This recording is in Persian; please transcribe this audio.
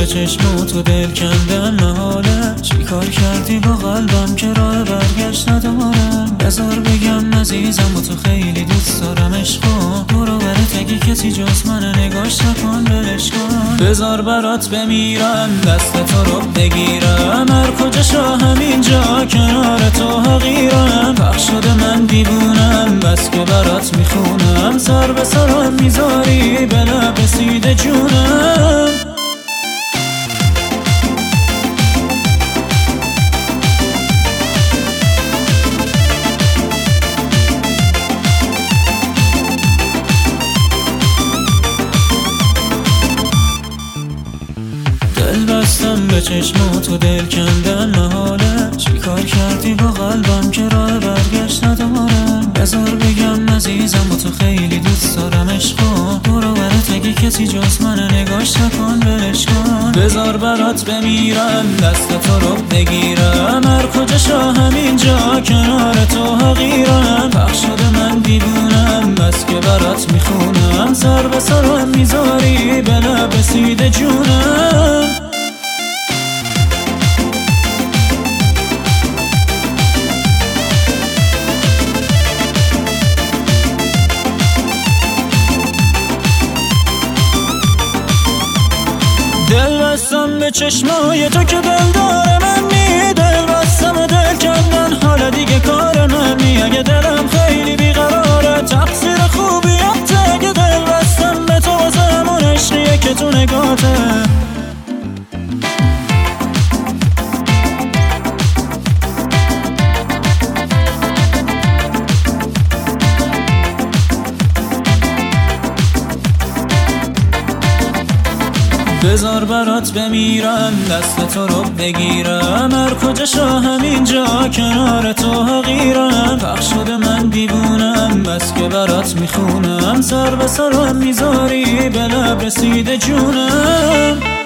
چشماتو دل کندم محاله. چی کار کردی با قلبم که راه برگشت ندارم؟ بذار بگم عزیزم و تو خیلی دوست دارم. عشقا برو برات اگه کسی جز من نگاش نکن ولش کن. بذار برات بمیرم دست تو رو بگیرم، هر کجا شو همینجا کنار تو حقیرم. بخش شده من دیوونم بس که برات میخونم، سر به سرم میذاری به لب رسیده جونم. دل بستم به چشماتو دل کندم محاله. چی کار کردی با قلبم که راه برگشت ندارم؟ بذار بگم عزیزم و تو خیلی دوست دارم. عشقا برو برات اگه کسی جز من نگاش نکن ولش کن. بذار برات بمیرم دست تو رو بگیرم، هر کجا شو همینجا کنار تو حقیرم. بخش شده من دیوونم بس که برات میخونم، سر به سرم میذاری به لب رسیده جونم. دل بستم به چشمای تو که دل داره منی، دل بستم و دل کندن حالا دیگه کار منی. اگه دلم خیلی بیقراره تقصیر خوبیته، اگه دل بستم به تو واسه همون عشقیه که تو نگاته. بذار برات بمیرم دست تو رو بگیرم، هر کجا شو همینجا کنار تو حقیرم. بخش شده من دیوونم بس که برات میخونم، سر به سرم میذاری به لب رسیده جونم.